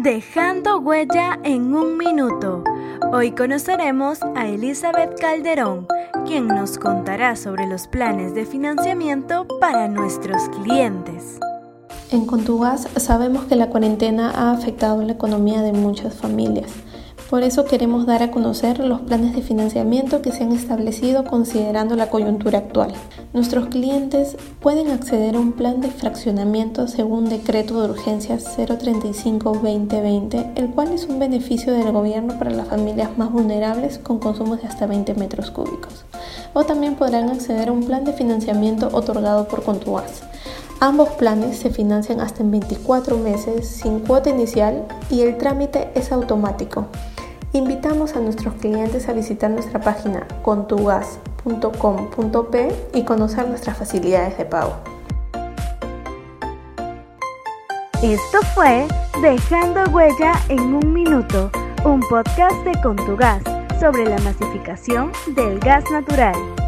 Dejando huella en un minuto. Hoy conoceremos a Elizabeth Calderón, quien nos contará sobre los planes de financiamiento para nuestros clientes. En Contugas sabemos que la cuarentena ha afectado la economía de muchas familias. Por eso queremos dar a conocer los planes de financiamiento que se han establecido considerando la coyuntura actual. Nuestros clientes pueden acceder a un plan de fraccionamiento según Decreto de Urgencia 035-2020, el cual es un beneficio del gobierno para las familias más vulnerables con consumos de hasta 20 metros cúbicos. O también podrán acceder a un plan de financiamiento otorgado por Contugas. Ambos planes se financian hasta en 24 meses sin cuota inicial y el trámite es automático. Invitamos a nuestros clientes a visitar nuestra página contugas.com.p y conocer nuestras facilidades de pago. Esto fue Dejando Huella en un Minuto, un podcast de Contugas sobre la masificación del gas natural.